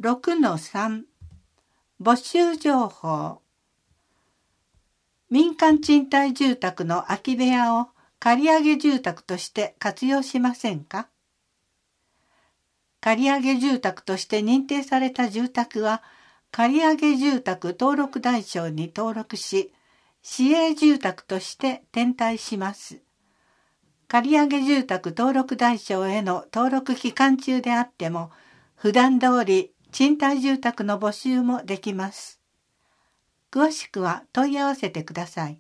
6-3 募集情報。民間賃貸住宅の空き部屋を借上住宅として活用しませんか？借上住宅として認定された住宅は借上住宅登録台帳に登録し、市営住宅として転貸します。借上住宅登録台帳への登録期間中であっても、普段通り賃貸住宅の募集もできます。詳しくは問い合わせてください。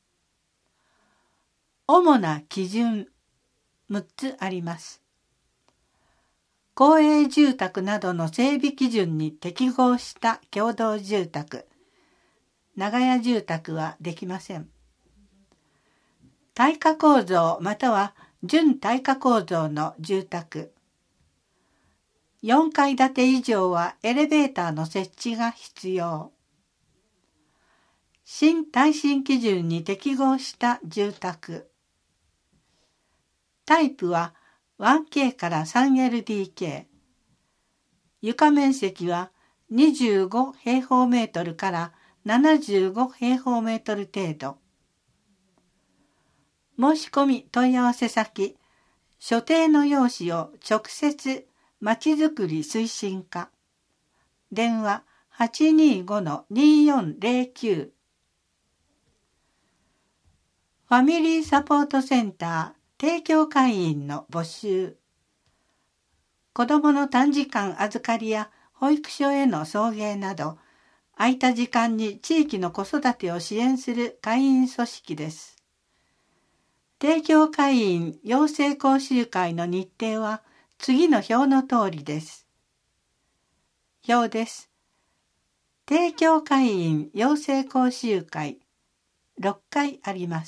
主な基準6つあります。公営住宅などの整備基準に適合した共同住宅、長屋住宅はできません。耐火構造または準耐火構造の住宅。4階建て以上はエレベーターの設置が必要。新耐震基準に適合した住宅。タイプは 1K から 3LDK。床面積は25平方メートルから75平方メートル程度。申し込み問い合わせ先、所定の用紙を直接まちづくり推進課。電話 825-2409。ファミリーサポートセンター提供会員の募集。子どもの短時間預かりや保育所への送迎など、空いた時間に地域の子育てを支援する会員組織です。提供会員養成講習会の日程は次の表の通りです。表です。提供会員養成講習会6回あります。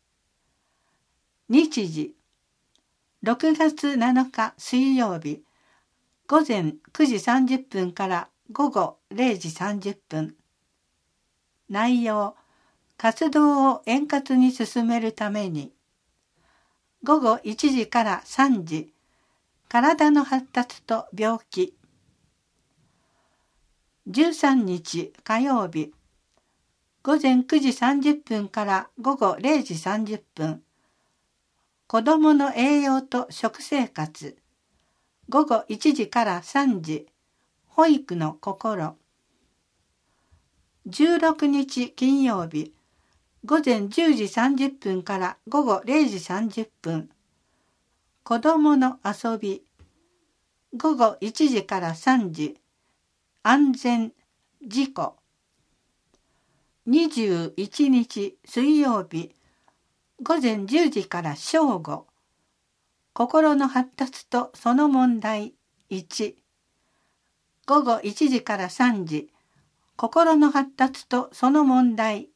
日時6月7日水曜日午前9時30分から午後0時30分。内容、活動を円滑に進めるために午後1時から3時、体の発達と病気。13日火曜日午前9時30分から午後0時30分。子どもの栄養と食生活。午後1時から3時。保育の心。16日金曜日。午前10時30分から午後0時30分。子どもの遊び。午後1時から3時。安全、事故。21日水曜日。午前10時から正午。心の発達とその問題1。午後1時から3時。心の発達とその問題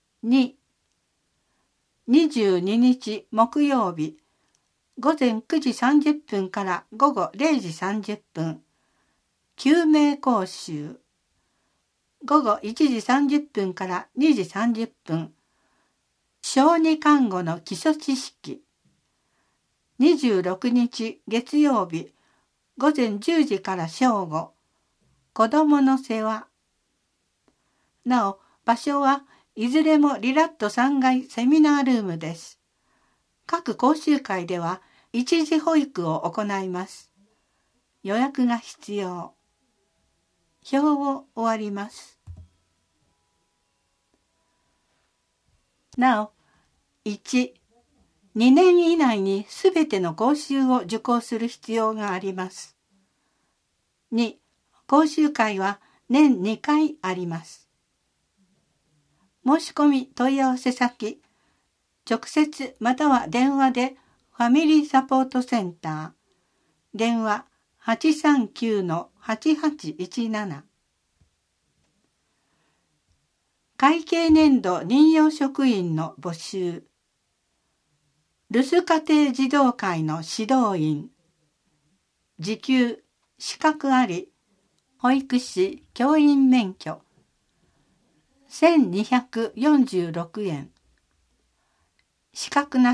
2。22日木曜日。午前9時30分から午後0時30分。救命講習。午後1時30分から2時30分。小児看護の基礎知識。26日月曜日午前10時から正午。子どもの世話。なお、場所はいずれもリラット3階セミナールームです。各講習会では一時保育を行います。予約が必要。表を終わります。なお、1、2年以内にすべての講習を受講する必要があります。2、講習会は年2回あります。申し込み問い合わせ先、直接または電話でファミリーサポートセンター、電話 839-8817。会計年度任用職員の募集。留守家庭児童会の指導員。時給、資格あり、保育士、教員免許。1246円。資格な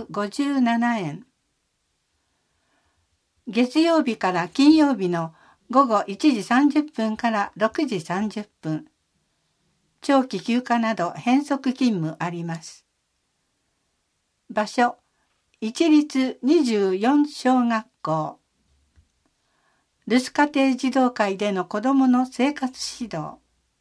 し、1157円。月曜日から金曜日の午後1時30分から6時30分。長期休暇など変則勤務あります。場所、一律24小学校。留守家庭児童会での子どもの生活指導。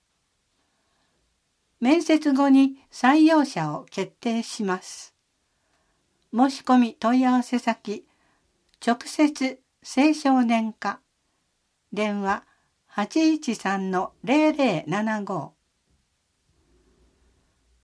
面接後に採用者を決定します。申し込み問い合わせ先、直接青少年課。電話813-0075。